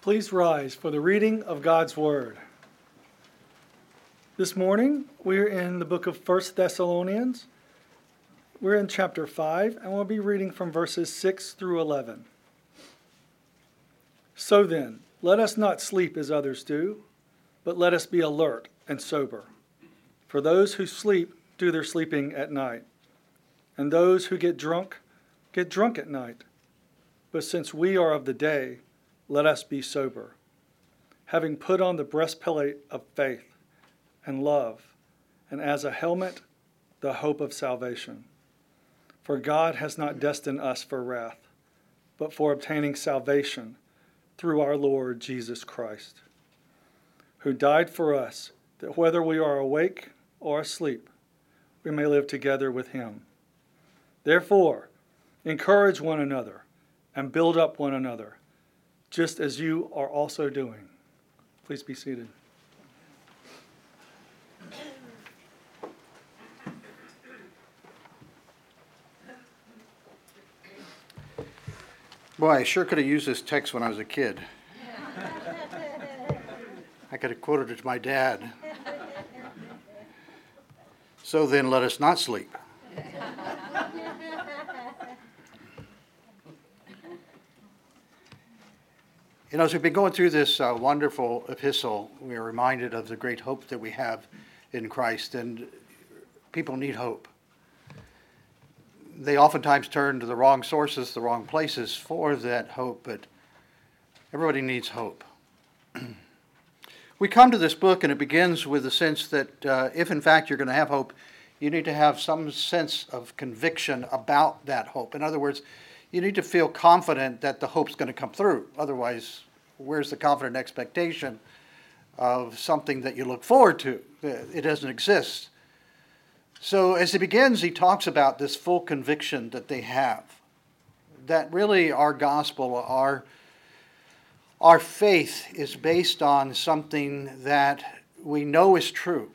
Please rise for the reading of God's Word. This morning, we're in the book of 1 Thessalonians. We're in chapter 5, and we'll be reading from verses 6 through 11. So then, let us not sleep as others do, but let us be alert and sober. For those who sleep do their sleeping at night, and those who get drunk at night. But since we are of the day, let us be sober, having put on the breastplate of faith and love, and as a helmet, the hope of salvation. For God has not destined us for wrath, but for obtaining salvation through our Lord Jesus Christ, who died for us, that whether we are awake or asleep, we may live together with him. Therefore, encourage one another and build up one another, just as you are also doing. Please be seated. Boy, I sure could have used this text when I was a kid. I could have quoted it to my dad. So then, let us not sleep. You know, as we've been going through this wonderful epistle, we are reminded of the great hope that we have in Christ, and people need hope. They oftentimes turn to the wrong sources, the wrong places for that hope, but everybody needs hope. We come to this book, and it begins with the sense that if in fact you're going to have hope, you need to have some sense of conviction about that hope. In other words, you need to feel confident that the hope's going to come through. Otherwise, where's the confident expectation of something that you look forward to? It doesn't exist. So as he begins, he talks about this full conviction that they have, that really our gospel, our faith is based on something that we know is true.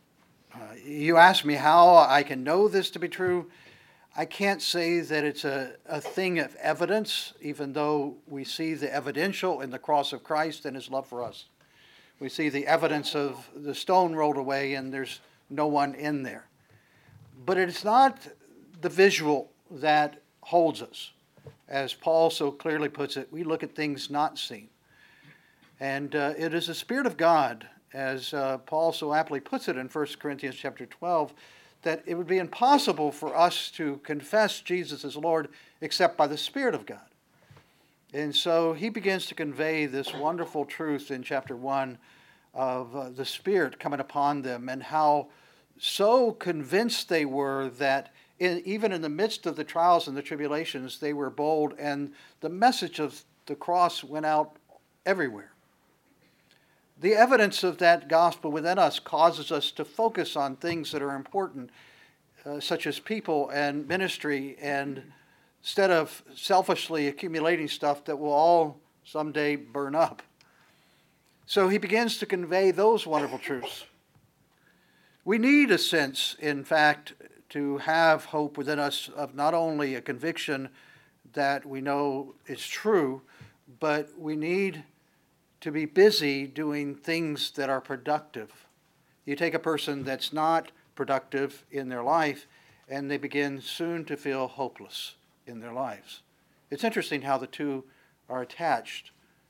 You ask me how I can know this to be true. I can't say that it's a thing of evidence, even though we see the evidential in the cross of Christ and his love for us. We see the evidence of the stone rolled away and there's no one in there. But it's not the visual that holds us. As Paul so clearly puts it, we look at things not seen. And it is the Spirit of God, as Paul so aptly puts it in 1 Corinthians chapter 12, that it would be impossible for us to confess Jesus as Lord except by the Spirit of God. And so he begins to convey this wonderful truth in chapter 1 of the Spirit coming upon them, and how so convinced they were that even in the midst of the trials and the tribulations, they were bold, and the message of the cross went out everywhere. The evidence of that gospel within us causes us to focus on things that are important, such as people and ministry, and instead of selfishly accumulating stuff that will all someday burn up. So he begins to convey those wonderful truths. We need a sense, in fact, to have hope within us of not only a conviction that we know is true, but we need to be busy doing things that are productive. You take a person that's not productive in their life, and they begin soon to feel hopeless in their lives. It's interesting how the two are attached.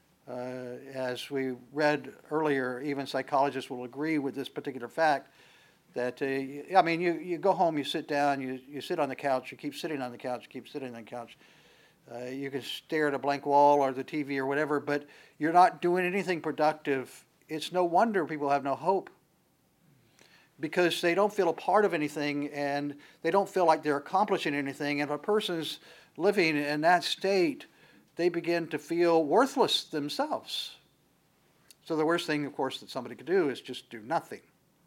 As we read earlier, even psychologists will agree with this particular fact, that, you go home, you sit down, you sit on the couch, you keep sitting on the couch, you keep sitting on the couch. You can stare at a blank wall or the TV or whatever, but you're not doing anything productive. It's no wonder people have no hope, because they don't feel a part of anything, and they don't feel like they're accomplishing anything. And if a person's living in that state, they begin to feel worthless themselves. So the worst thing, of course, that somebody could do is just do nothing.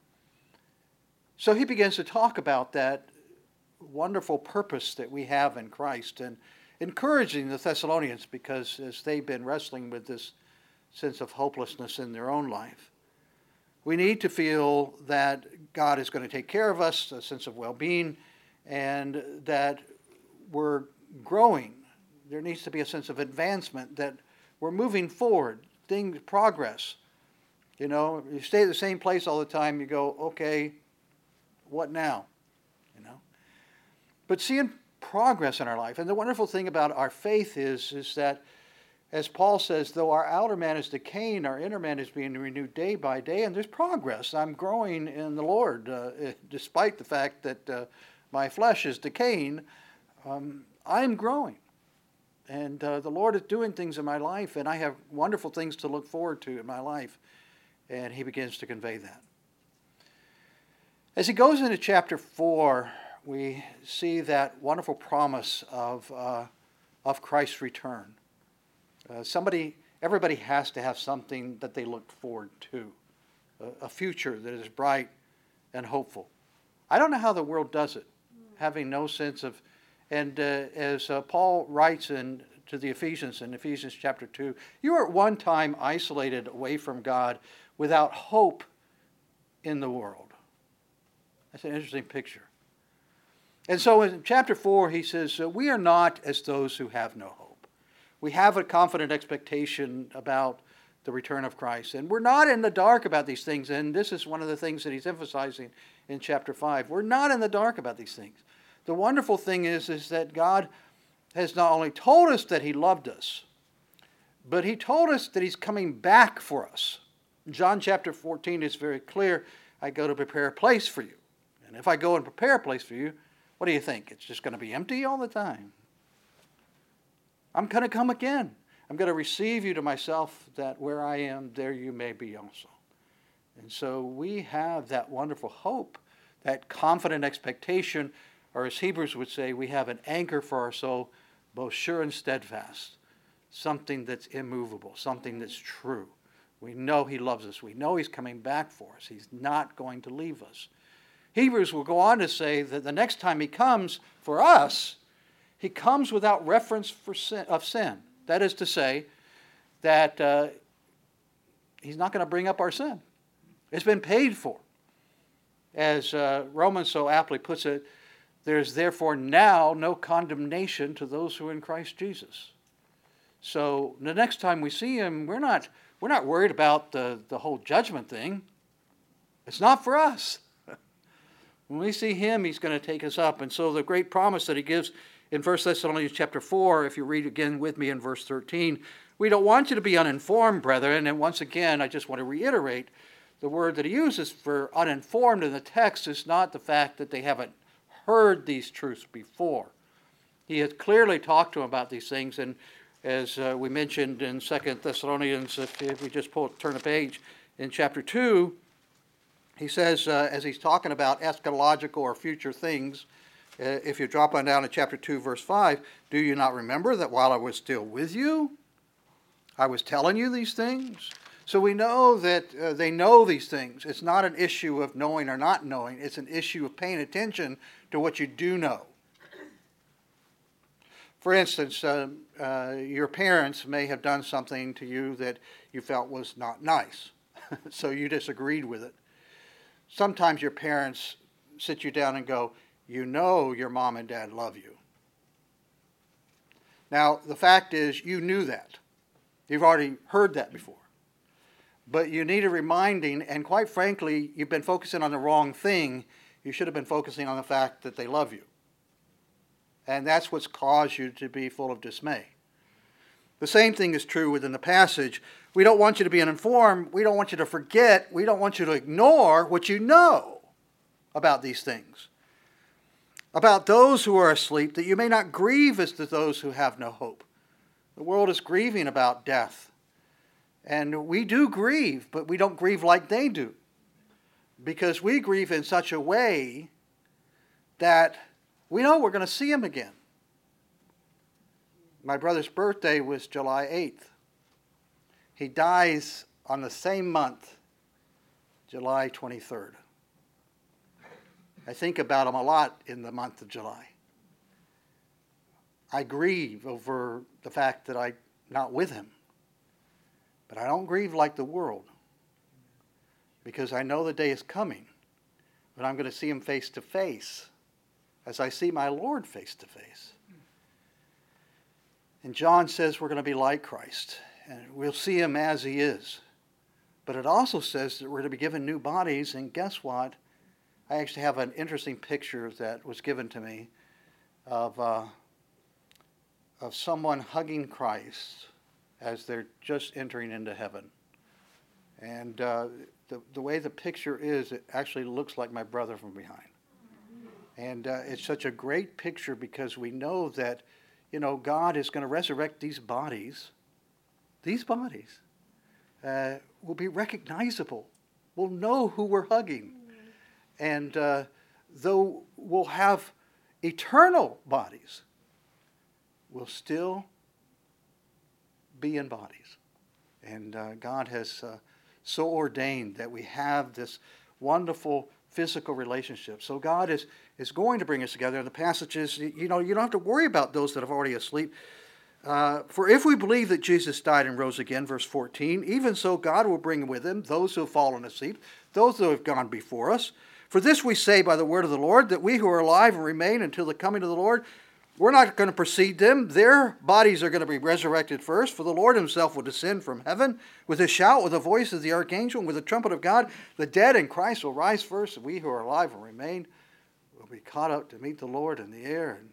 So he begins to talk about that wonderful purpose that we have in Christ, and encouraging the Thessalonians, because as they've been wrestling with this sense of hopelessness in their own life, we need to feel that God is going to take care of us, a sense of well-being, and that we're growing. There needs to be a sense of advancement, that we're moving forward. progress. You know, you stay at the same place all the time, you go, okay, what now? You know? But seeing progress in our life. And the wonderful thing about our faith is that, as Paul says, though our outer man is decaying, our inner man is being renewed day by day, and there's progress. I'm growing in the Lord, despite the fact that my flesh is decaying. I'm growing. And the Lord is doing things in my life, and I have wonderful things to look forward to in my life. And he begins to convey that. As he goes into chapter 4, we see that wonderful promise of Christ's return. Everybody has to have something that they look forward to, a future that is bright and hopeful. I don't know how the world does it, having no sense of, and as Paul writes to the Ephesians in Ephesians chapter 2, you were at one time isolated away from God without hope in the world. That's an interesting picture. And so in chapter 4, he says, we are not as those who have no hope. We have a confident expectation about the return of Christ. And we're not in the dark about these things. And this is one of the things that he's emphasizing in chapter 5. We're not in the dark about these things. The wonderful thing is that God has not only told us that he loved us, but he told us that he's coming back for us. John chapter 14 is very clear. I go to prepare a place for you. And if I go and prepare a place for you, what do you think? It's just going to be empty all the time. I'm going to come again. I'm going to receive you to myself, that where I am, there you may be also. And so we have that wonderful hope, that confident expectation, or as Hebrews would say, we have an anchor for our soul, both sure and steadfast, something that's immovable, something that's true. We know he loves us. We know he's coming back for us. He's not going to leave us. Hebrews will go on to say that the next time he comes for us, he comes without reference of sin. That is to say that he's not going to bring up our sin. It's been paid for. As Romans so aptly puts it, there is therefore now no condemnation to those who are in Christ Jesus. So the next time we see him, we're not worried about the whole judgment thing. It's not for us. When we see him, he's going to take us up. And so the great promise that he gives in 1 Thessalonians chapter 4, if you read again with me in verse 13, we don't want you to be uninformed, brethren. And once again, I just want to reiterate, the word that he uses for uninformed in the text is not the fact that they haven't heard these truths before. He has clearly talked to them about these things. And as we mentioned in 2 Thessalonians, if we just turn a page, in chapter 2, he says, as he's talking about eschatological or future things, if you drop on down to chapter 2, verse 5, do you not remember that while I was still with you, I was telling you these things? So we know that they know these things. It's not an issue of knowing or not knowing. It's an issue of paying attention to what you do know. For instance, your parents may have done something to you that you felt was not nice, so you disagreed with it. Sometimes your parents sit you down and go, you know your mom and dad love you. Now, the fact is, you knew that. You've already heard that before. But you need a reminding, and quite frankly, you've been focusing on the wrong thing. You should have been focusing on the fact that they love you. And that's what's caused you to be full of dismay. The same thing is true within the passage. We don't want you to be uninformed. We don't want you to forget. We don't want you to ignore what you know about these things. About those who are asleep, that you may not grieve as to those who have no hope. The world is grieving about death. And we do grieve, but we don't grieve like they do. Because we grieve in such a way that we know we're going to see him again. My brother's birthday was July 8th. He dies on the same month, July 23rd. I think about him a lot in the month of July. I grieve over the fact that I'm not with him. But I don't grieve like the world, because I know the day is coming when I'm going to see him face to face, as I see my Lord face to face. And John says we're going to be like Christ. and we'll see him as he is. But it also says that we're to be given new bodies, and guess what? I actually have an interesting picture that was given to me of someone hugging Christ as they're just entering into heaven. And the way the picture is, it actually looks like my brother from behind. And it's such a great picture because we know that, God is going to resurrect these bodies. These bodies will be recognizable. We'll know who we're hugging. And though we'll have eternal bodies, we'll still be in bodies. And God has so ordained that we have this wonderful physical relationship. So God is going to bring us together. And the passages, you don't have to worry about those that are already asleep. For if we believe that Jesus died and rose again, verse 14, even so God will bring with him those who have fallen asleep, those who have gone before us. For this we say by the word of the Lord, that we who are alive and remain until the coming of the Lord, we're not going to precede them. Their bodies are going to be resurrected first. For the Lord himself will descend from heaven with a shout, with the voice of the archangel, and with the trumpet of God. The dead in Christ will rise first, and we who are alive and remain will be caught up to meet the Lord in the air. And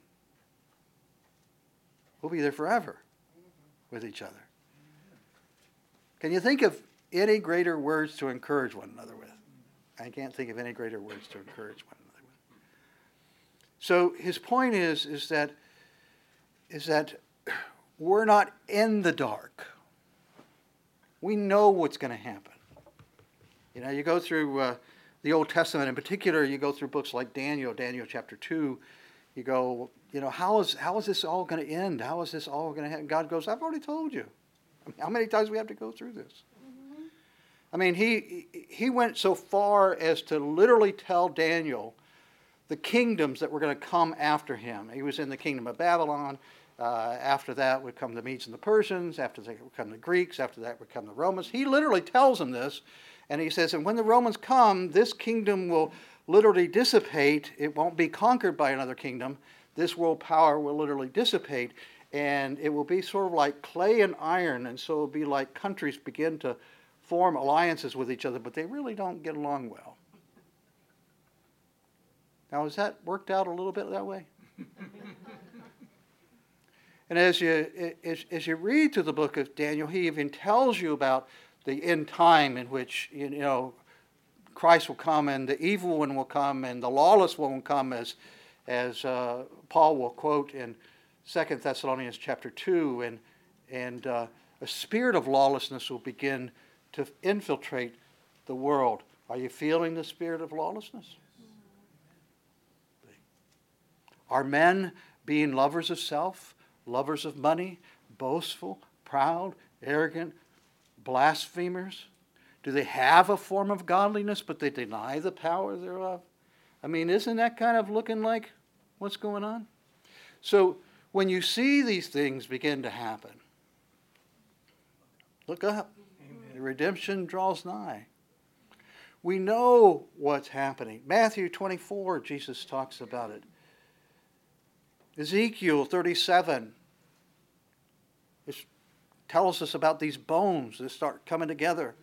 we'll be there forever with each other. Can you think of any greater words to encourage one another with? I can't think of any greater words to encourage one another with. So his point is that we're not in the dark. We know what's going to happen. You go through the Old Testament in particular, you go through books like Daniel chapter 2, you go, how is this all going to end? How is this all going to happen? God goes, I've already told you. How many times do we have to go through this? I mean, he went so far as to literally tell Daniel the kingdoms that were going to come after him. He was in the kingdom of Babylon. After that would come the Medes and the Persians. After that would come the Greeks. After that would come the Romans. He literally tells them this. And he says, and when the Romans come, this kingdom will literally dissipate. It won't be conquered by another kingdom. This world power will literally dissipate. And it will be sort of like clay and iron. And so it will be like countries begin to form alliances with each other, but they really don't get along well. Now, has that worked out a little bit that way? And as you read through the book of Daniel, he even tells you about the end time in which Christ will come and the evil one will come and the lawless one will come, as Paul will quote in 2 Thessalonians chapter 2, and a spirit of lawlessness will begin to infiltrate the world. Are you feeling the spirit of lawlessness? Are men being lovers of self, lovers of money, boastful, proud, arrogant, blasphemers? Do they have a form of godliness, but they deny the power thereof? I mean, isn't that kind of looking like what's going on? So when you see these things begin to happen, look up. The redemption draws nigh. We know what's happening. Matthew 24, Jesus talks about it. Ezekiel 37 tells us about these bones that start coming together.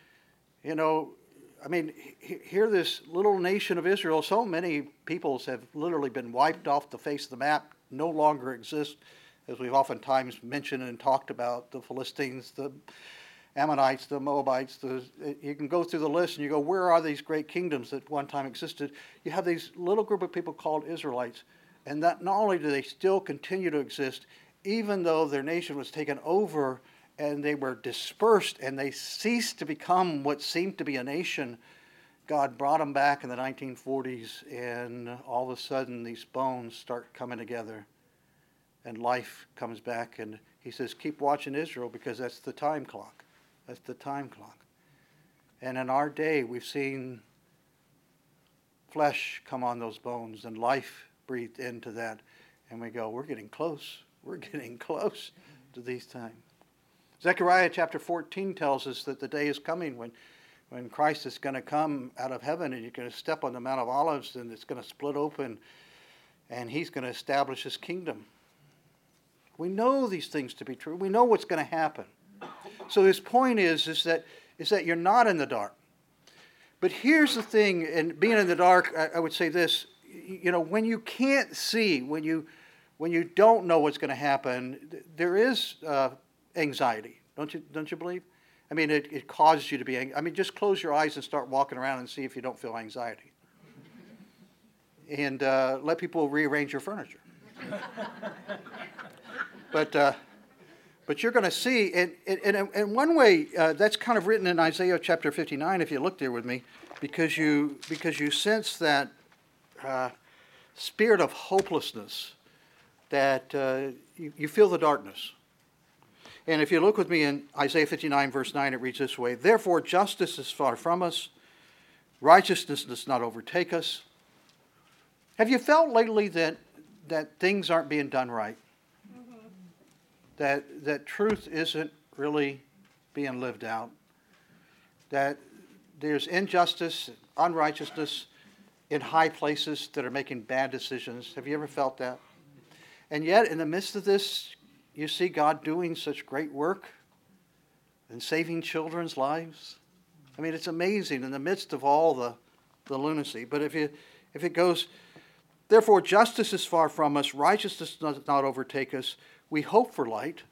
Here this little nation of Israel, so many peoples have literally been wiped off the face of the map, no longer exist, as we've oftentimes mentioned and talked about, the Philistines, the Ammonites, the Moabites. You can go through the list and you go, where are these great kingdoms that one time existed? You have these little group of people called Israelites. And that not only do they still continue to exist, even though their nation was taken over and they were dispersed and they ceased to become what seemed to be a nation, God brought them back in the 1940s, and all of a sudden these bones start coming together and life comes back. And he says, keep watching Israel, because that's the time clock. That's the time clock. And in our day, we've seen flesh come on those bones and life breathed into that. And we go, we're getting close. We're getting close to these times. Zechariah chapter 14 tells us that the day is coming when Christ is going to come out of heaven, and you're going to step on the Mount of Olives, and it's going to split open, and he's going to establish his kingdom. We know these things to be true. We know what's going to happen. So his point is that you're not in the dark. But here's the thing, and being in the dark, I would say this, when you can't see, when you don't know what's going to happen, there is anxiety, don't you believe? I mean, it causes you to be angry. I mean, just close your eyes and start walking around and see if you don't feel anxiety. And let people rearrange your furniture. But you're going to see, and one way that's kind of written in Isaiah chapter 59, if you look there with me, because you sense that spirit of hopelessness, that you feel the darkness. And if you look with me in Isaiah 59, verse 9, it reads this way: "Therefore justice is far from us, righteousness does not overtake us." Have you felt lately that things aren't being done right? That truth isn't really being lived out? That there's injustice, unrighteousness in high places that are making bad decisions? Have you ever felt that? And yet, in the midst of this, you see God doing such great work and saving children's lives. I mean, it's amazing in the midst of all the lunacy. But if it goes, "Therefore justice is far from us, righteousness does not overtake us. We hope for light."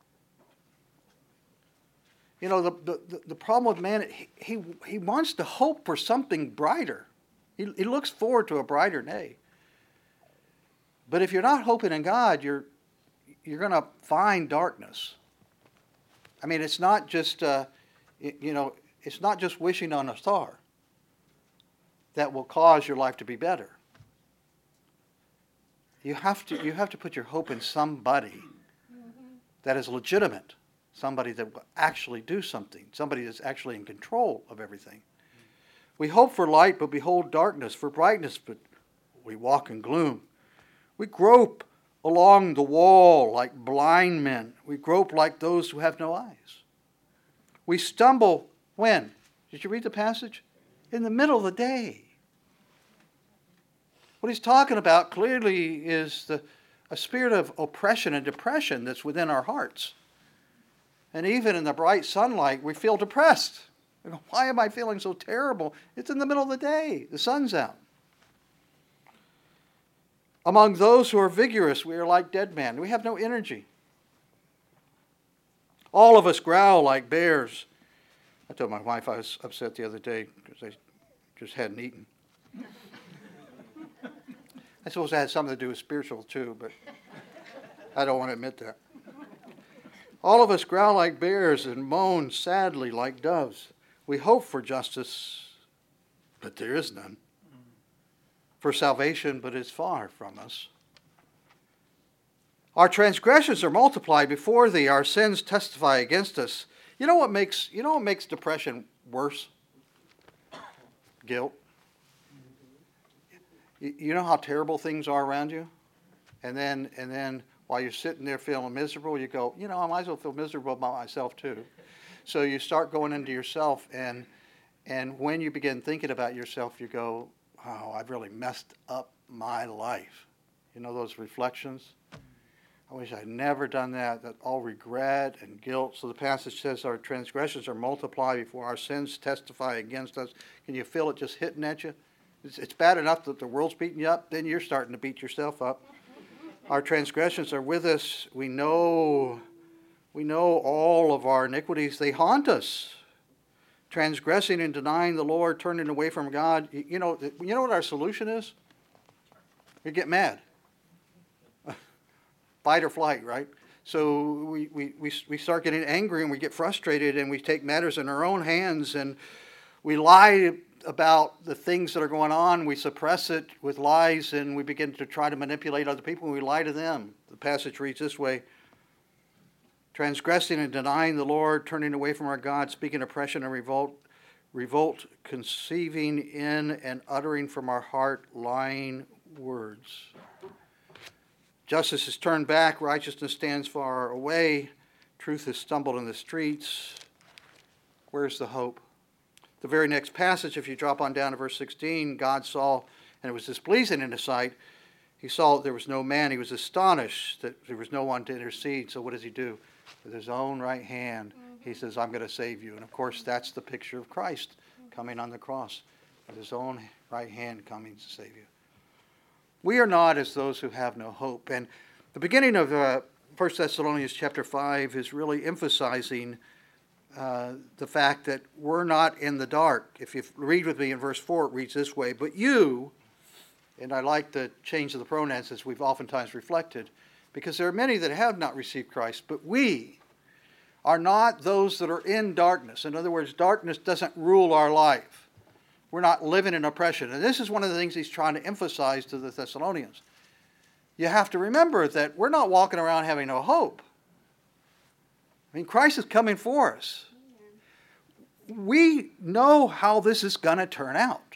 The problem with man, he wants to hope for something brighter. He looks forward to a brighter day. But if you're not hoping in God, you're going to find darkness. I mean, it's not just it's not just wishing on a star that will cause your life to be better. You have to put your hope in somebody that is legitimate, somebody that will actually do something, somebody that's actually in control of everything. We hope for light, but behold darkness, for brightness, but we walk in gloom. We grope along the wall like blind men. We grope like those who have no eyes. We stumble when? Did you read the passage? In the middle of the day. What he's talking about clearly is a spirit of oppression and depression that's within our hearts. And even in the bright sunlight, we feel depressed. We go, why am I feeling so terrible? It's in the middle of the day. The sun's out. Among those who are vigorous, we are like dead men. We have no energy. All of us growl like bears. I told my wife I was upset the other day because I just hadn't eaten. I suppose that had something to do with spiritual too, but I don't want to admit that. All of us growl like bears and moan sadly like doves. We hope for justice, but there is none. For salvation, but it's far from us. Our transgressions are multiplied before thee. Our sins testify against us. You know what makes depression worse? Guilt. You know how terrible things are around you? And then while you're sitting there feeling miserable, you go, I might as well feel miserable about myself too. So you start going into yourself, and when you begin thinking about yourself, you go, oh, I've really messed up my life. You know those reflections? I wish I'd never done that. That all regret and guilt. So the passage says our transgressions are multiplied before our sins testify against us. Can you feel it just hitting at you? It's bad enough that the world's beating you up. Then you're starting to beat yourself up. Our transgressions are with us. We know all of our iniquities. They haunt us. Transgressing and denying the Lord, turning away from God. You know what our solution is? We get mad. Fight or flight, right? So we start getting angry and we get frustrated and we take matters in our own hands and we lie about the things that are going on. We suppress it with lies and we begin to try to manipulate other people and we lie to them. The passage reads this way: transgressing and denying the Lord, turning away from our God, speaking oppression and revolt, conceiving in and uttering from our heart lying words. Justice is turned back, righteousness stands far away, truth has stumbled in the streets. Where's the hope? The very next passage, if you drop on down to verse 16, God saw, and it was displeasing in his sight. He saw that there was no man. He was astonished that there was no one to intercede. So what does he do? With his own right hand, He says, I'm going to save you. And of course, that's the picture of Christ coming on the cross with his own right hand coming to save you. We are not as those who have no hope. And the beginning of 1 Thessalonians chapter 5 is really emphasizing the fact that we're not in the dark. If you read with me in verse 4, it reads this way, but you, and I like the change of the pronouns as we've oftentimes reflected, because there are many that have not received Christ, but we are not those that are in darkness. In other words, darkness doesn't rule our life. We're not living in oppression. And this is one of the things he's trying to emphasize to the Thessalonians. You have to remember that we're not walking around having no hope. I mean, Christ is coming for us. We know how this is going to turn out.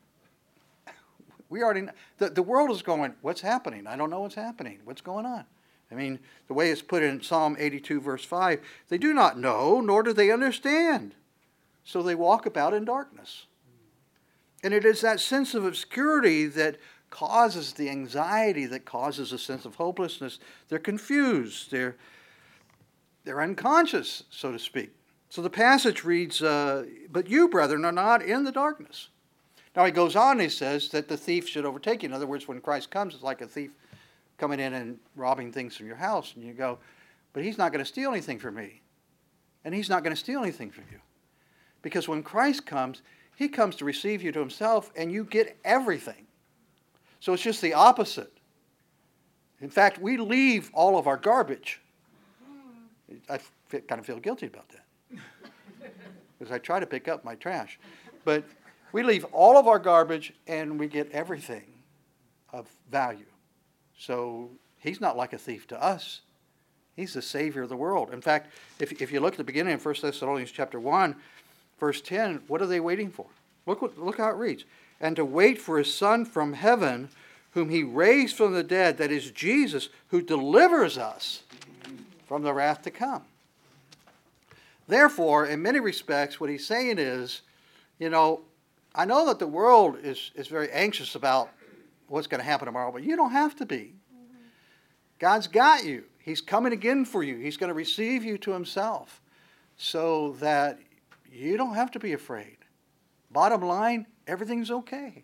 We already know. The world is going, what's happening? I don't know what's happening. What's going on? I mean, the way it's put in Psalm 82, verse 5, they do not know, nor do they understand. So they walk about in darkness. And it is that sense of obscurity that causes the anxiety, that causes a sense of hopelessness. They're confused. They're unconscious, so to speak. So the passage reads, but you, brethren, are not in the darkness. Now he goes on, he says that the thief should overtake you. In other words, when Christ comes, it's like a thief coming in and robbing things from your house. And you go, but he's not going to steal anything from me. And he's not going to steal anything from you. Because when Christ comes, he comes to receive you to himself, and you get everything. So it's just the opposite. In fact, we leave all of our garbage. I kind of feel guilty about that. Because I try to pick up my trash. But we leave all of our garbage, and we get everything of value. So he's not like a thief to us. He's the Savior of the world. In fact, if you look at the beginning of 1 Thessalonians chapter 1, verse 10, what are they waiting for? Look how it reads. And to wait for his Son from heaven, whom he raised from the dead, that is Jesus, who delivers us from the wrath to come. Therefore, in many respects, what he's saying is, I know that the world is very anxious about what's going to happen tomorrow, but you don't have to be. God's got you. He's coming again for you. He's going to receive you to himself so that you don't have to be afraid. Bottom line, everything's okay.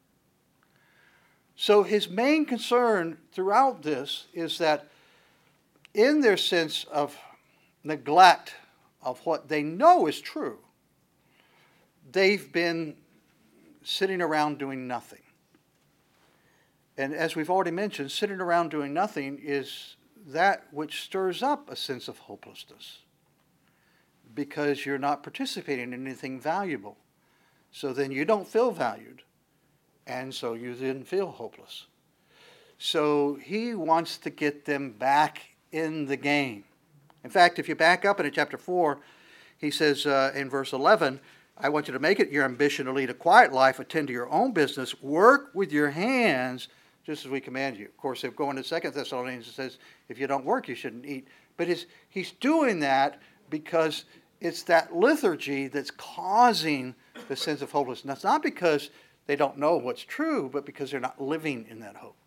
So his main concern throughout this is that in their sense of neglect of what they know is true, they've been sitting around doing nothing. And as we've already mentioned, sitting around doing nothing is that which stirs up a sense of hopelessness because you're not participating in anything valuable. So then you don't feel valued, and so you then feel hopeless. So he wants to get them back in the game. In fact, if you back up into chapter 4, he says in verse 11, I want you to make it your ambition to lead a quiet life, attend to your own business, work with your hands, just as we command you. Of course, if going to 2 Thessalonians, it says, if you don't work, you shouldn't eat. But he's doing that because it's that liturgy that's causing the sense of hopelessness. Not because they don't know what's true, but because they're not living in that hope.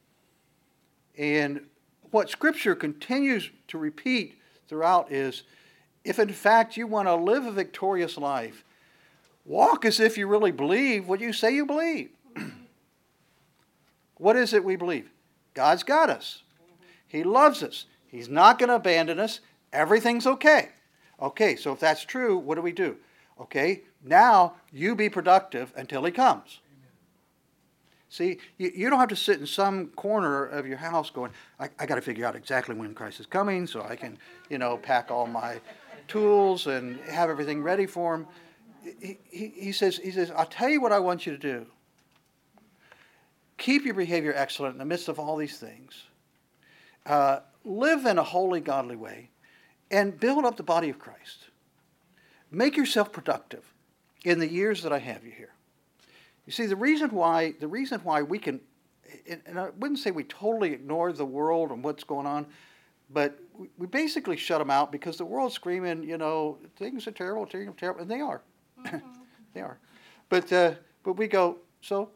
And what Scripture continues to repeat throughout is, if in fact you want to live a victorious life, walk as if you really believe what you say you believe. What is it we believe? God's got us. He loves us. He's not going to abandon us. Everything's okay. Okay, so if that's true, what do? Okay, now you be productive until he comes. See, you don't have to sit in some corner of your house going, I got to figure out exactly when Christ is coming so I can, pack all my tools and have everything ready for him. He says, I'll tell you what I want you to do. Keep your behavior excellent in the midst of all these things. Live in a holy, godly way. And build up the body of Christ. Make yourself productive in the years that I have you here. You see, the reason why we can, and I wouldn't say we totally ignore the world and what's going on, but we basically shut them out because the world's screaming, things are terrible, terrible, and they are. Mm-hmm. They are. But we go, so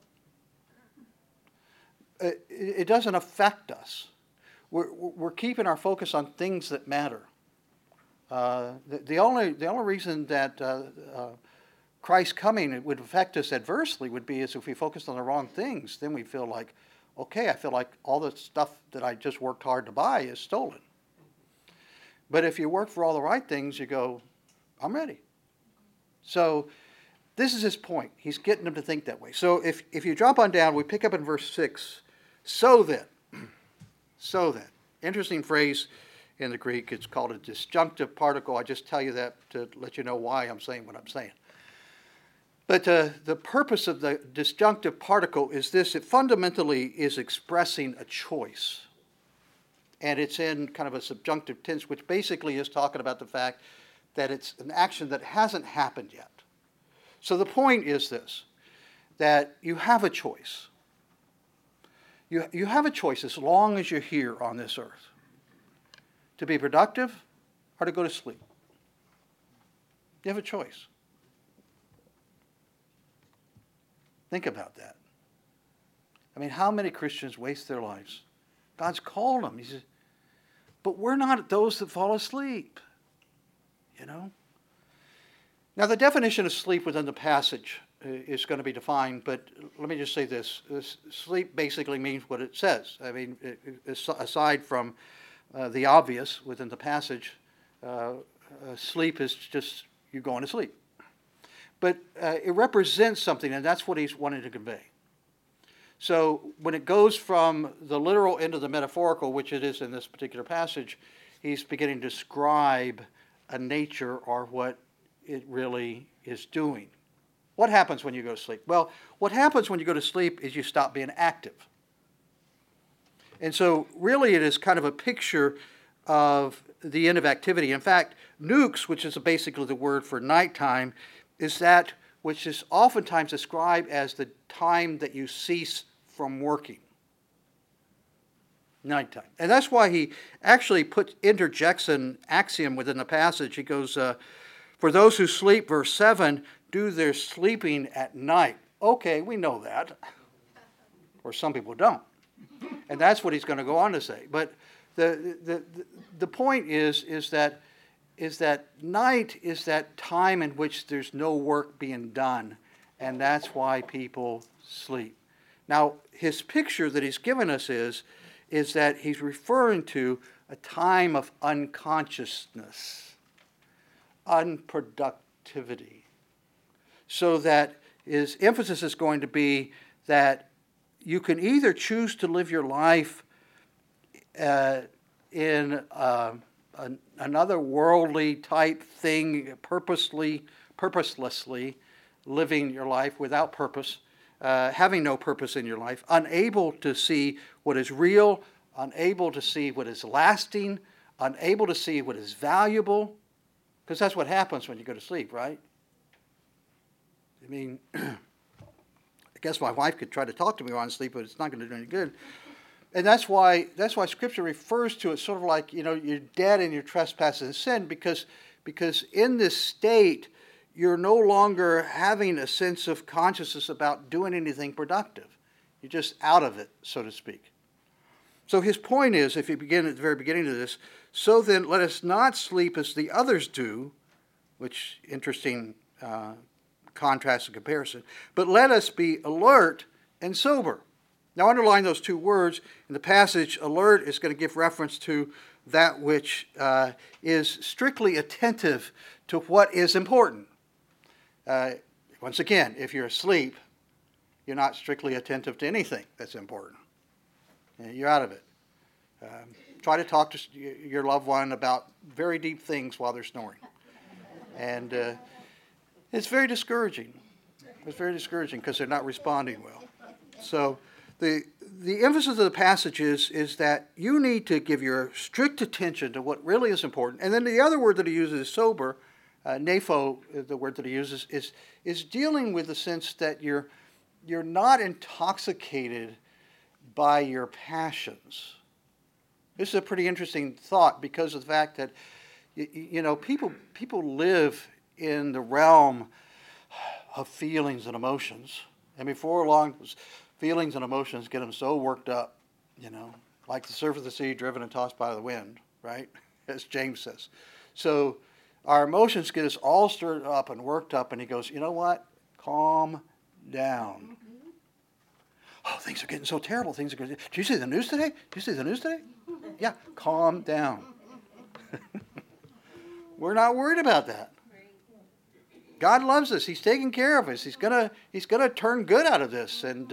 it doesn't affect us. We're keeping our focus on things that matter. The only reason that Christ's coming would affect us adversely would be is if we focused on the wrong things. Then we feel like, okay, I feel like all the stuff that I just worked hard to buy is stolen. But if you work for all the right things, you go, I'm ready. So this is his point. He's getting them to think that way. So if you drop on down, we pick up in verse 6, so then. Interesting phrase in the Greek. It's called a disjunctive particle. I just tell you that to let you know why I'm saying what I'm saying. But the purpose of the disjunctive particle is this. It fundamentally is expressing a choice. And it's in kind of a subjunctive tense, which basically is talking about the fact that it's an action that hasn't happened yet. So the point is this, that you have a choice. You have a choice as long as you're here on this earth, to be productive or to go to sleep. You have a choice. Think about that. I mean, how many Christians waste their lives? God's called them. He says, but we're not those that fall asleep. You know? Now, the definition of sleep within the passage is going to be defined, but let me just say this. Sleep basically means what it says. I mean, aside from the obvious within the passage, sleep is just you going to sleep. But it represents something, and that's what he's wanting to convey. So when it goes from the literal into the metaphorical, which it is in this particular passage, he's beginning to describe a nature or what it really is doing. What happens when you go to sleep? Well, what happens when you go to sleep is you stop being active. And so really it is kind of a picture of the end of activity. In fact, nux, which is basically the word for nighttime, is that which is oftentimes described as the time that you cease from working. Nighttime. And that's why he actually interjects an axiom within the passage. He goes, for those who sleep, verse 7, do their sleeping at night. Okay, we know that. Or some people don't. And that's what he's going to go on to say. But the point is that night is that time in which there's no work being done, and that's why people sleep. Now, his picture that he's given us is that he's referring to a time of unconsciousness, unproductivity. So that his emphasis is going to be that you can either choose to live your life in another worldly type thing, purposelessly living your life without purpose, having no purpose in your life, unable to see what is real, unable to see what is lasting, unable to see what is valuable, because that's what happens when you go to sleep, right? I mean, I guess my wife could try to talk to me while I'm asleep, but it's not going to do any good. And that's why Scripture refers to it sort of like, you're dead in your trespasses and sin, because in this state, you're no longer having a sense of consciousness about doing anything productive. You're just out of it, so to speak. So his point is, if you begin at the very beginning of this, so then let us not sleep as the others do, which interesting contrast and comparison, but let us be alert and sober. Now underline those two words. In the passage, alert is going to give reference to that which is strictly attentive to what is important. Once again, if you're asleep, you're not strictly attentive to anything that's important. You're out of it. Try to talk to your loved one about very deep things while they're snoring. And it's very discouraging. It's very discouraging because they're not responding well. So the emphasis of the passage is that you need to give your strict attention to what really is important. And then the other word that he uses is sober. Nepho, the word that he uses, is dealing with the sense that you're not intoxicated by your passions. This is a pretty interesting thought because of the fact that people live in the realm of feelings and emotions, and before long, feelings and emotions get them so worked up, like the surf of the sea driven and tossed by the wind, right? As James says. So our emotions get us all stirred up and worked up, and he goes, you know what? Calm down. Oh, things are getting so terrible. Things are going. Did you see the news today? Did you see the news today? Yeah, calm down. We're not worried about that. God loves us. He's taking care of us. He's gonna turn good out of this, and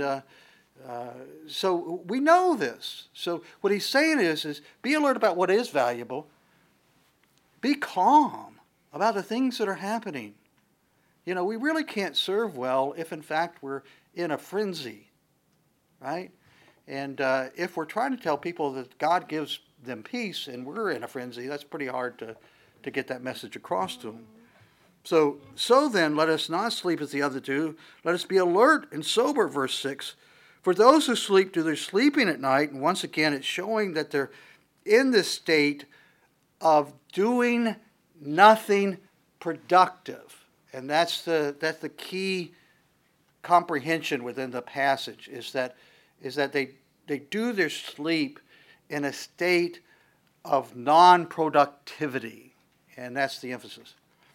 so we know this. So what he's saying is be alert about what is valuable. Be calm about the things that are happening. You know, we really can't serve well if, in fact, we're in a frenzy, right? And if we're trying to tell people that God gives them peace and we're in a frenzy, that's pretty hard to get that message across to them. So then, let us not sleep as the other do. Let us be alert and sober, verse 6. For those who sleep do their sleeping at night, and once again, it's showing that they're in this state of doing nothing productive. And that's the key comprehension within the passage, is that they do their sleep in a state of non-productivity. And that's the emphasis.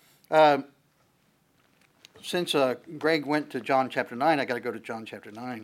Since Greg went to John chapter 9, I got to go to John chapter 9.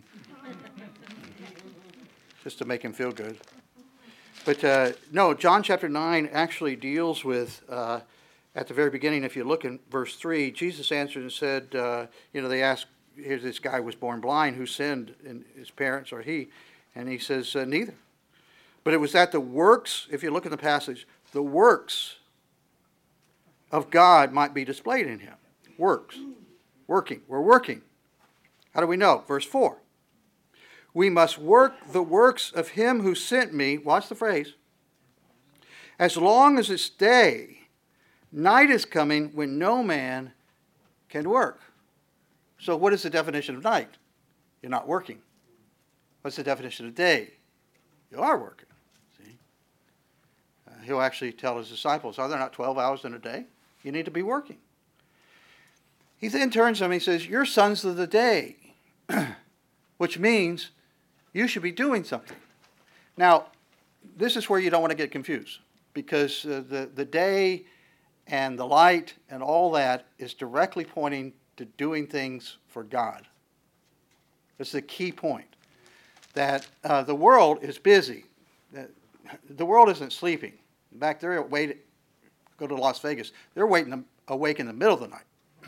Just to make him feel good. But no, John chapter 9 actually deals with, at the very beginning, if you look in verse 3, Jesus answered and said, they asked, here's this guy was born blind, who sinned, and his parents or he? And he says, neither. But it was that the works, if you look at the passage, the works of God might be displayed in him. Works. Working. We're working. How do we know? Verse 4. We must work the works of him who sent me. Watch the phrase. As long as it's day, night is coming when no man can work. So what is the definition of night? You're not working. What's the definition of day? You are working. See? He'll actually tell his disciples, are there not 12 hours in a day? You need to be working. He then turns to them and he says, you're sons of the day, which means you should be doing something. Now, this is where you don't want to get confused, because the day and the light and all that is directly pointing to doing things for God. That's the key point. That the world is busy. The world isn't sleeping. In fact, they're waiting. Go to Las Vegas. They're awake in the middle of the night.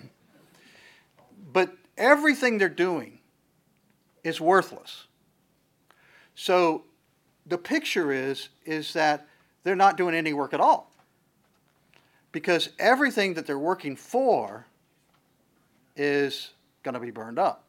But everything they're doing is worthless. So the picture is that they're not doing any work at all. Because everything that they're working for is going to be burned up.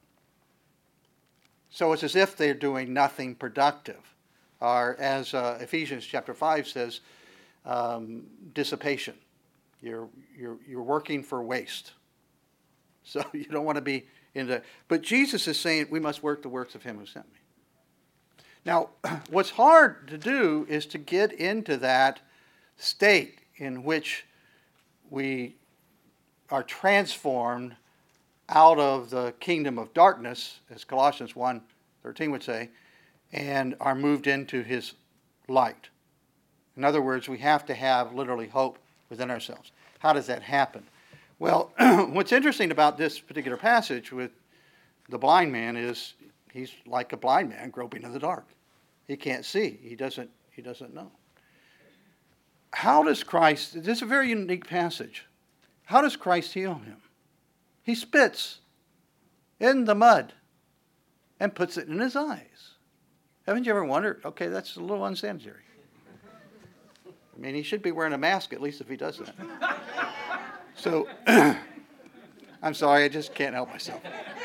So it's as if they're doing nothing productive. Or as Ephesians chapter 5 says, dissipation. You're working for waste. So you don't want to be in the... But Jesus is saying we must work the works of him who sent me. Now, what's hard to do is to get into that state in which we are transformed out of the kingdom of darkness, as Colossians 1:13 would say, and are moved into his light. In other words, we have to have literally hope within ourselves. How does that happen? Well, what's interesting about this particular passage with the blind man is he's like a blind man groping in the dark. He can't see. He doesn't know. How does Christ, this is a very unique passage. How does Christ heal him? He spits in the mud and puts it in his eyes. Haven't you ever wondered? Okay, that's a little unsanitary. I mean, he should be wearing a mask at least if he does that. So, I'm sorry, I just can't help myself.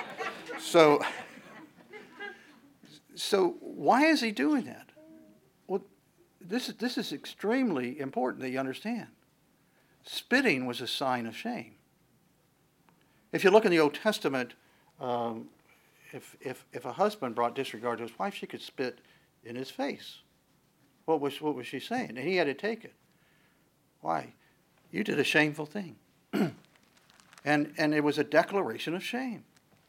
So why is he doing that? Well, this is extremely important that you understand. Spitting was a sign of shame. If you look in the Old Testament, if a husband brought disregard to his wife, she could spit in his face. What was she saying? And he had to take it. Why? You did a shameful thing. And it was a declaration of shame.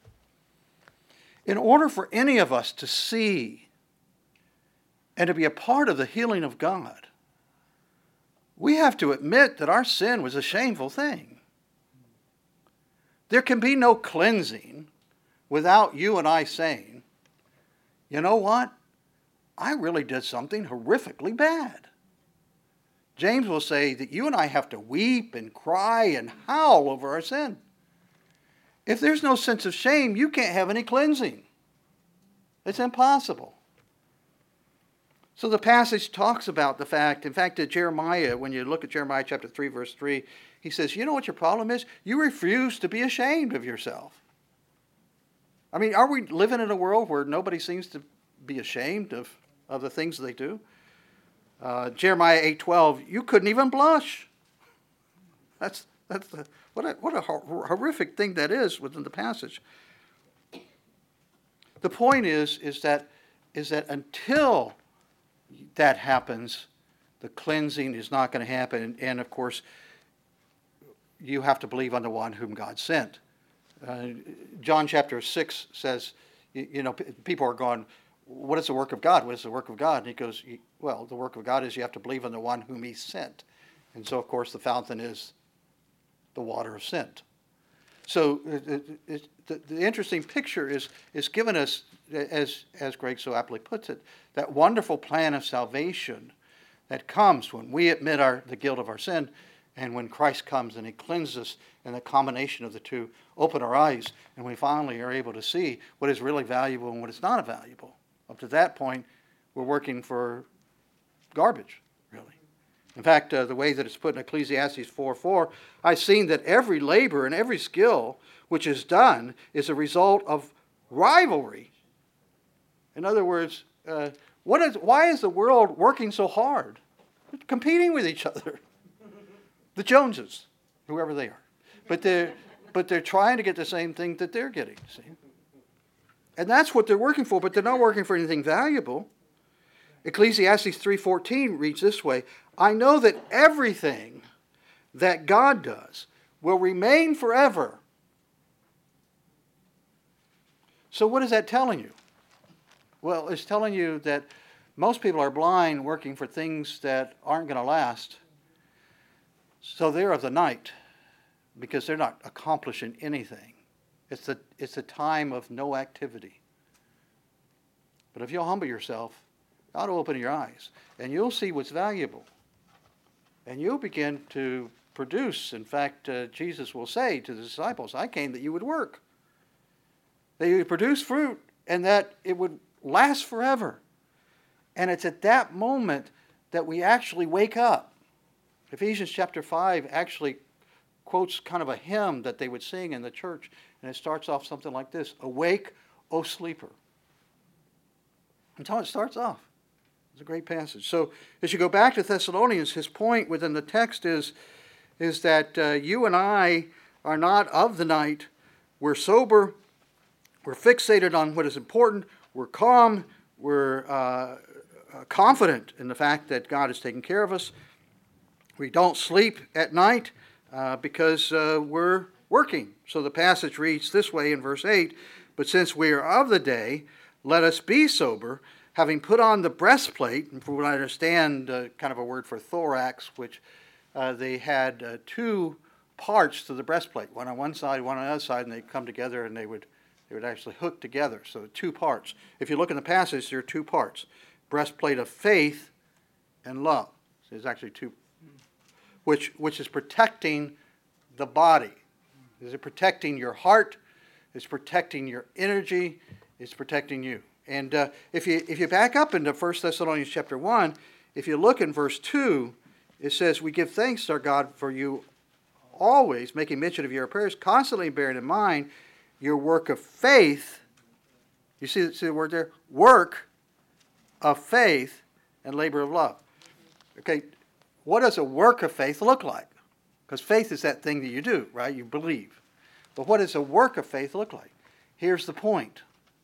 In order for any of us to see and to be a part of the healing of God, we have to admit that our sin was a shameful thing. There can be no cleansing without you and I saying, you know what? I really did something horrifically bad. James will say that you and I have to weep and cry and howl over our sin. If there's no sense of shame, you can't have any cleansing. It's impossible. So the passage talks about the fact, in fact, that Jeremiah, when you look at Jeremiah chapter 3, verse 3, he says, you know what your problem is? You refuse to be ashamed of yourself. I mean, are we living in a world where nobody seems to be ashamed of the things they do? Jeremiah 8:12, you couldn't even blush. What a horrific thing that is within the passage. The point is that until that happens, the cleansing is not going to happen. And of course, you have to believe on the one whom God sent. John chapter 6 says, people are going, what is the work of God? What is the work of God? And he goes, well, the work of God is you have to believe on the one whom he sent. And so, of course, the fountain is the water of sent. So the interesting picture is given us, as Greg so aptly puts it, that wonderful plan of salvation that comes when we admit the guilt of our sin, and when Christ comes and he cleanses us, and the combination of the two open our eyes, and we finally are able to see what is really valuable and what is not valuable. Up to that point, we're working for garbage, really. In fact, the way that it's put in Ecclesiastes 4:4, I've seen that every labor and every skill which is done is a result of rivalry. In other words, why is the world working so hard? They're competing with each other. The Joneses, whoever they are. But they're trying to get the same thing that they're getting, see? And that's what they're working for, but they're not working for anything valuable. Ecclesiastes 3:14 reads this way, I know that everything that God does will remain forever. So what is that telling you? Well, it's telling you that most people are blind working for things that aren't going to last. So they're of the night because they're not accomplishing anything. It's a time of no activity. But if you'll humble yourself, God will open your eyes, and you'll see what's valuable. And you'll begin to produce. In fact, Jesus will say to the disciples, I came that you would work. That you would produce fruit, and that it would last forever. And it's at that moment that we actually wake up. Ephesians chapter 5 actually quotes kind of a hymn that they would sing in the church, and it starts off something like this, Awake, O sleeper. That's how it starts off. It's a great passage. So as you go back to Thessalonians, his point within the text is that you and I are not of the night. We're sober. We're fixated on what is important. We're calm. We're confident in the fact that God is taking care of us. We don't sleep at night because we're working. So the passage reads this way in verse 8, but since we are of the day, let us be sober, having put on the breastplate, and from what I understand, kind of a word for thorax, which they had two parts to the breastplate, one on one side, one on the other side, and they come together and they would actually hook together. So two parts. If you look in the passage, there are two parts. Breastplate of faith and love. So there's actually two, which is protecting the body. Is it protecting your heart? It's protecting your energy. It's protecting you. And if you back up into 1 Thessalonians chapter 1, if you look in verse 2, it says, we give thanks to our God for you always, making mention of your prayers, constantly bearing in mind your work of faith. You see the word there? Work of faith and labor of love. Okay, what does a work of faith look like? Because faith is that thing that you do, right? You believe. But what does a work of faith look like? Here's the point.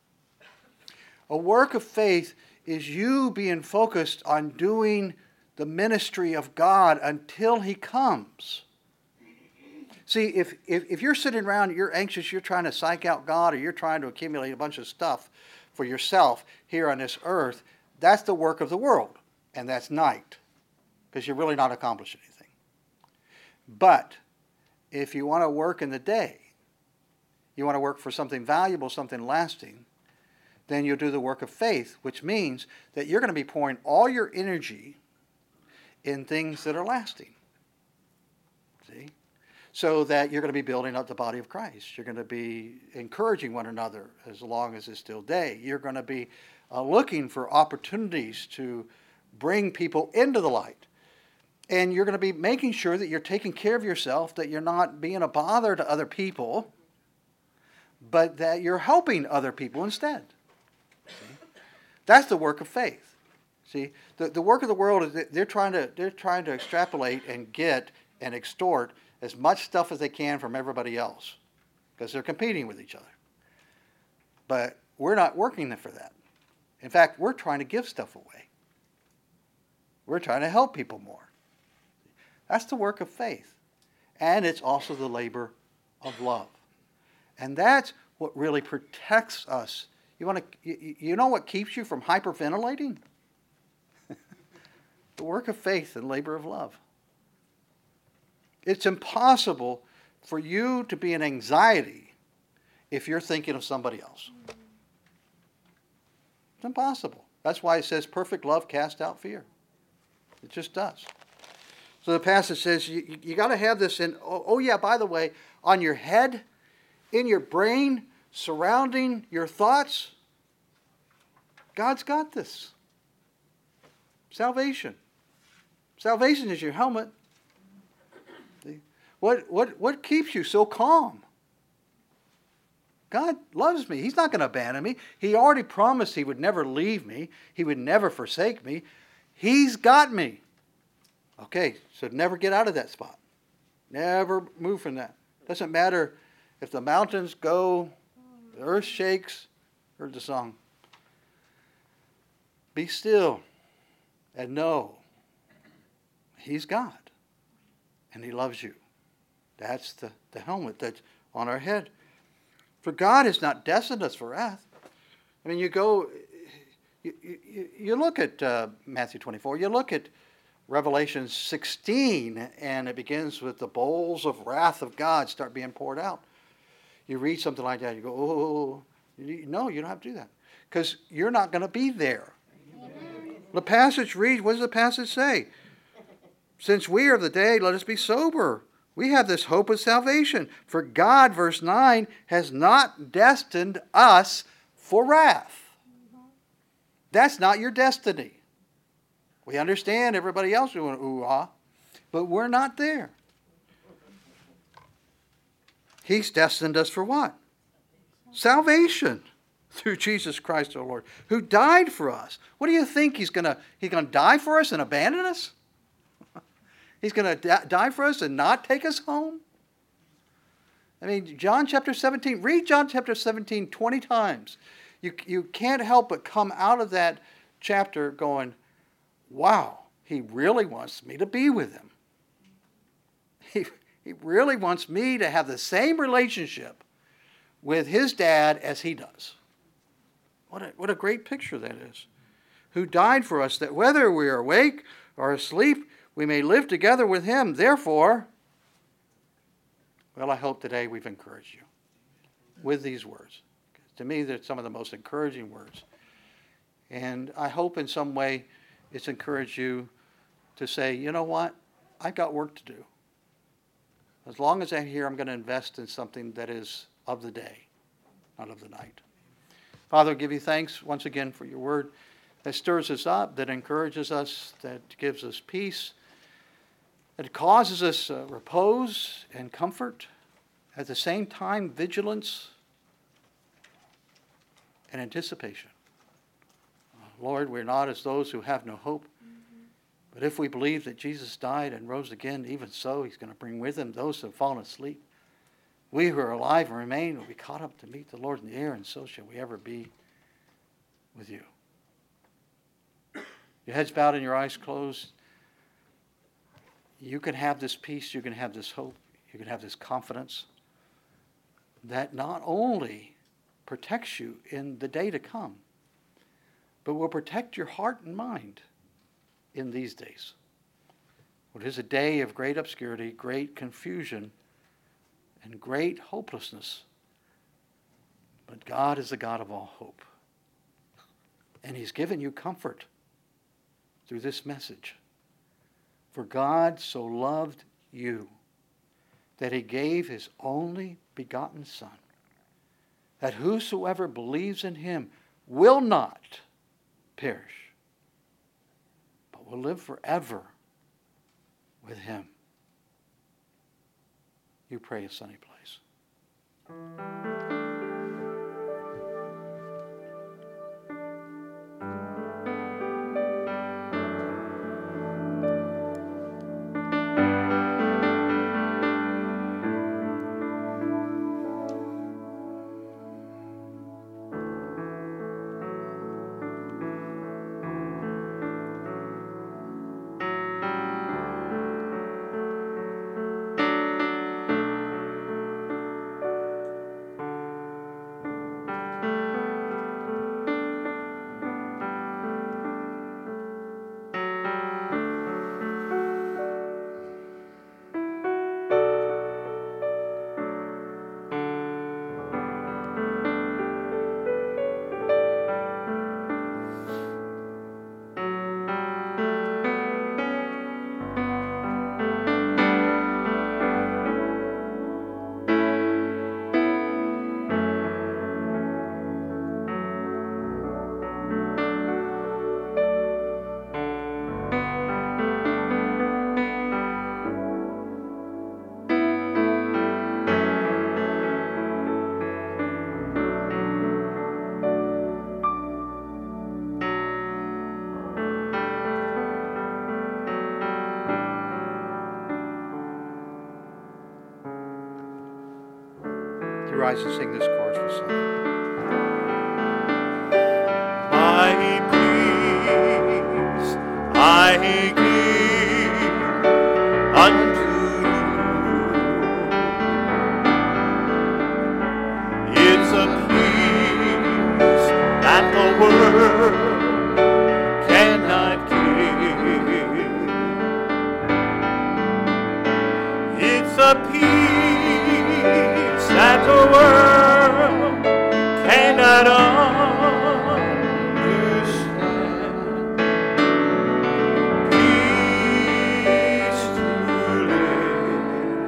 A work of faith is you being focused on doing the ministry of God until he comes. See, if you're sitting around, you're anxious, you're trying to psych out God, or you're trying to accumulate a bunch of stuff for yourself here on this earth, that's the work of the world, and that's night. because you're really not accomplishing anything. But if you want to work in the day, you want to work for something valuable, something lasting, then you'll do the work of faith, which means that you're going to be pouring all your energy in things that are lasting. See? So that you're going to be building up the body of Christ. You're going to be encouraging one another as long as it's still day. You're going to be looking for opportunities to bring people into the light. And you're going to be making sure that you're taking care of yourself, that you're not being a bother to other people, but that you're helping other people instead. See? That's the work of faith. See, the work of the world is they're trying to extrapolate and get and extort as much stuff as they can from everybody else because they're competing with each other. But we're not working for that. In fact, we're trying to give stuff away. We're trying to help people more. That's the work of faith. And it's also the labor of love. And that's what really protects us. You know what keeps you from hyperventilating? The work of faith and labor of love. It's impossible for you to be in anxiety if you're thinking of somebody else. It's impossible. That's why it says perfect love casts out fear. It just does. So the passage says you got to have this in, oh yeah, by the way, on your head, in your brain, surrounding your thoughts. God's got this. Salvation. Salvation is your helmet. What keeps you so calm? God loves me. He's not going to abandon me. He already promised He would never leave me. He would never forsake me. He's got me. Okay, so never get out of that spot. Never move from that. Doesn't matter if the mountains go, the earth shakes. Heard the song. Be still and know He's God and He loves you. That's the helmet that's on our head. For God has not destined us for wrath. I mean, you look at Matthew 24, you look at Revelation 16, and it begins with the bowls of wrath of God start being poured out. You read something like that, you go, oh, no, you don't have to do that. Because you're not going to be there. The passage reads, what does the passage say? Since we are of the day, let us be sober. We have this hope of salvation. For God, verse 9, has not destined us for wrath. That's not your destiny. We understand everybody else doing ooh-ah, but we're not there. He's destined us for what? Salvation through Jesus Christ our Lord, who died for us. What do you think? He's going to die for us and abandon us? He's going to die for us and not take us home? I mean, John chapter 17, read John chapter 17 20 times. You can't help but come out of that chapter going, wow, He really wants me to be with Him. He really wants me to have the same relationship with His dad as He does. What a great picture that is. Who died for us, that whether we are awake or asleep, we may live together with Him. Therefore, well, I hope today we've encouraged you with these words. To me, they're some of the most encouraging words. And I hope in some way it's encouraged you to say, you know what? I've got work to do. As long as I'm here, I'm going to invest in something that is of the day, not of the night. Father, I give you thanks once again for your word that stirs us up, that encourages us, that gives us peace, that causes us repose and comfort, at the same time vigilance and anticipation. Lord, we're not as those who have no hope, but if we believe that Jesus died and rose again, even so, He's going to bring with Him those who have fallen asleep. We who are alive and remain will be caught up to meet the Lord in the air, and so shall we ever be with you. Your heads bowed and your eyes closed. You can have this peace, you can have this hope, you can have this confidence that not only protects you in the day to come, but will protect your heart and mind in these days. Well, it is a day of great obscurity, great confusion, and great hopelessness. But God is the God of all hope. And He's given you comfort through this message. For God so loved you that He gave His only begotten Son, that whosoever believes in Him will not perish, but will live forever with Him. You pray a sunny place. You rise and sing this chorus with Sonny. My peace I give unto you. It's a peace that the world cannot give. It's a peace that the world cannot understand. Peace to live,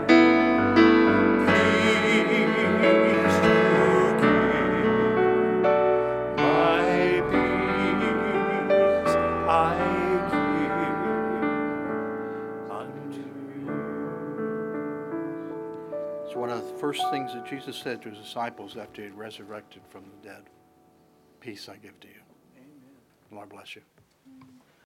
peace to give. My peace I give unto you. It's one of the first things that Jesus said to His disciples after He had resurrected from the dead. Peace I give to you. Amen. Lord bless you.